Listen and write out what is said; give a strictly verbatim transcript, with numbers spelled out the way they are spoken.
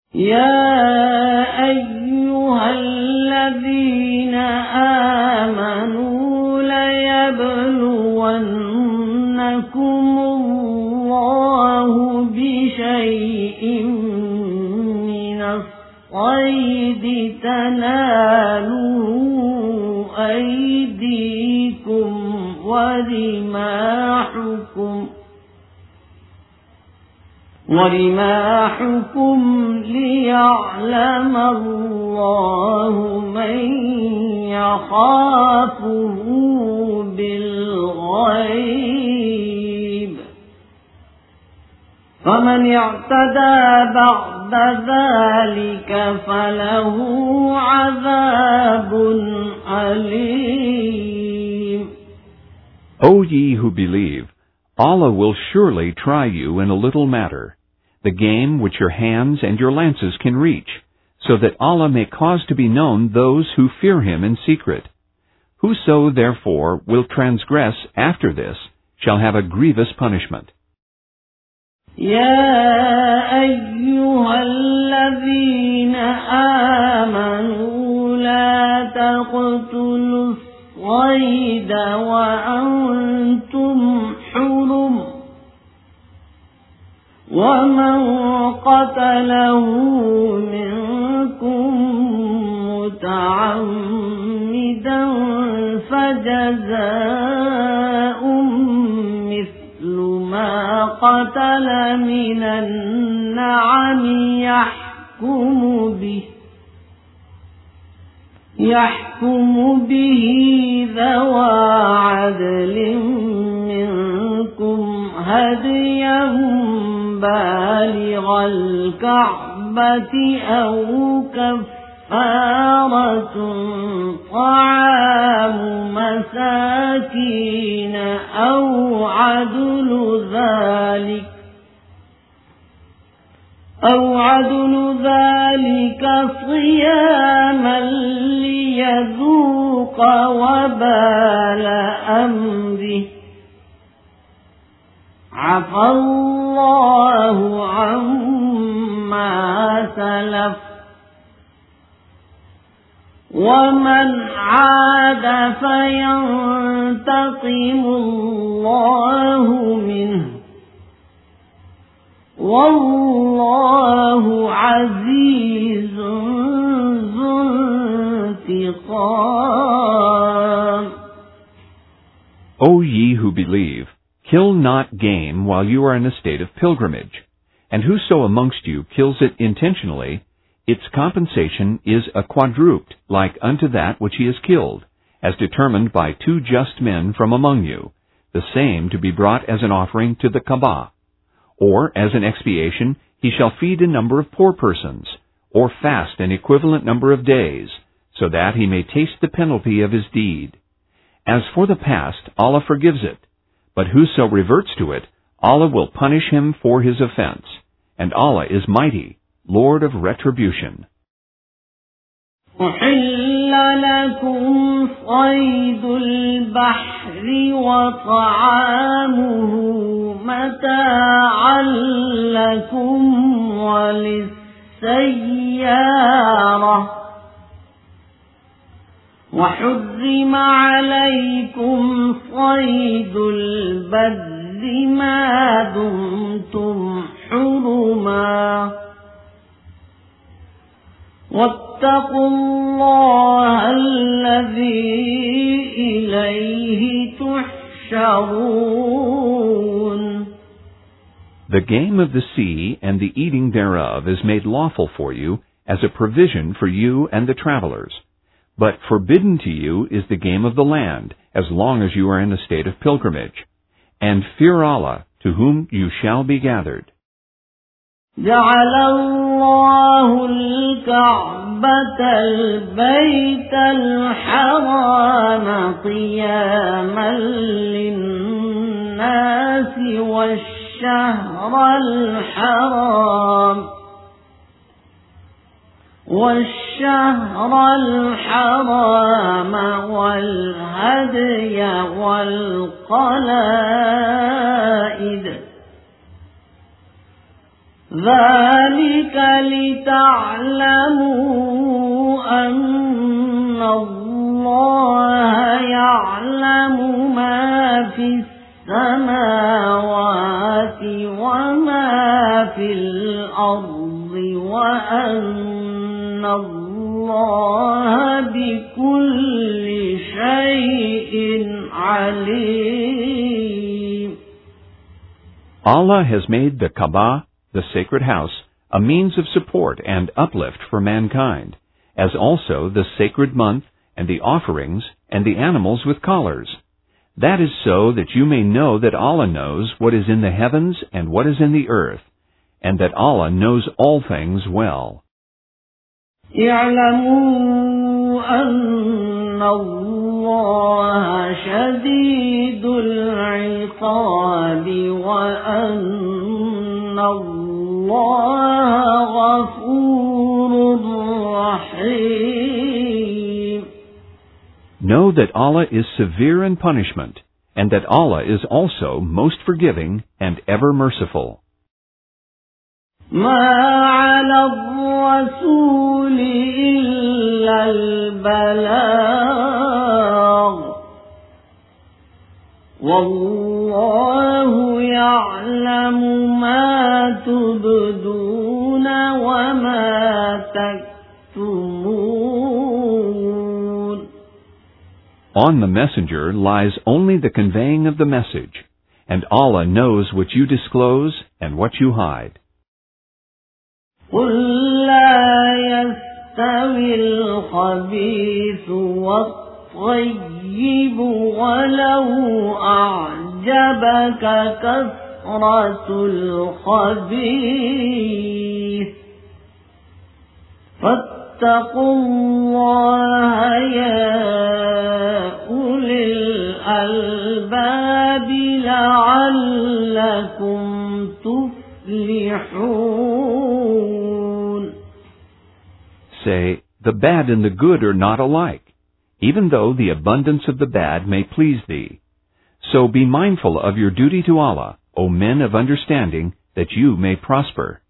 يا أيها الذين آمنوا ليبلونكم الله بشيء من الصيد تناله أيديكم ورماحكم ورماحكم ليعلم الله من يخافه بالغيب فمن اعتدى بعد ذلك فله عذاب أليم. O ye who believe, Allah will surely try you in a little matter, the game which your hands and your lances can reach, so that Allah may cause to be known those who fear Him in secret. Whoso therefore will transgress after this shall have a grievous punishment. يا أيها الذين آمنوا لا تقتلوا الصيد وأنتم حرم ومن قتله منكم متعمدا فجزاء مثل ما قتل من النعم يحكم به يحكم به ذوى عدل منكم هديا بالغ الكعبة أو كفارة طعام مساكين أو عدل ذلك أو عدل ذلك صياما ليذوق وبال أمره عفى الله عما سلف ومن عاد فينتقم الله منه والله عزيز ذو انتقام. O ye who believe, kill not game while you are in a state of pilgrimage, and whoso amongst you kills it intentionally, its compensation is a quadruped like unto that which he has killed, as determined by two just men from among you, the same to be brought as an offering to the Kaaba. Or as an expiation he shall feed a number of poor persons, or fast an equivalent number of days, so that he may taste the penalty of his deed. As for the past, Allah forgives it, but whoso reverts to it, Allah will punish him for his offense, and Allah is mighty, Lord of retribution. أحل لكم صيد البحر وطعامه متاعا لكم وللسيارة وحرم عليكم صيد البر ما دمتم حرما واتقوا الله الذي إليه تحشرون. The game of the sea and the eating thereof is made lawful for you as a provision for you and the travelers. But forbidden to you is the game of the land, as long as you are in a state of pilgrimage. And fear Allah, to whom you shall be gathered. جعل الله الكعبة البيت الحرام قياما للناس والشهر الحرام والشهر الحرام والهدي والقلائد ذلك لتعلموا أن الله يعلم ما في السماوات وما في الأرض وأن الله بكل شيء عليم. Allah has made the Kaaba, the sacred house, a means of support and uplift for mankind, as also the sacred month and the offerings and the animals with collars. That is so that you may know that Allah knows what is in the heavens and what is in the earth, and that Allah knows all things well. اعلموا أن الله شديد العقاب وأن الله غفور رحيم. Know that Allah is severe in punishment, and that Allah is also most forgiving and ever merciful. ما على الرسول إلا البلاغ والله يعلم ما تبدون وما تكتمون. On the messenger lies only the conveying of the message, and Allah knows what you disclose and what you hide. قل لا يستوي الخبيث والطيب ولو أعجبك كثرة الخبيث فاتقوا الله يا أولي الألباب لعلكم تفلحون. Say, the bad and the good are not alike, even though the abundance of the bad may please thee. So be mindful of your duty to Allah, O men of understanding, that you may prosper.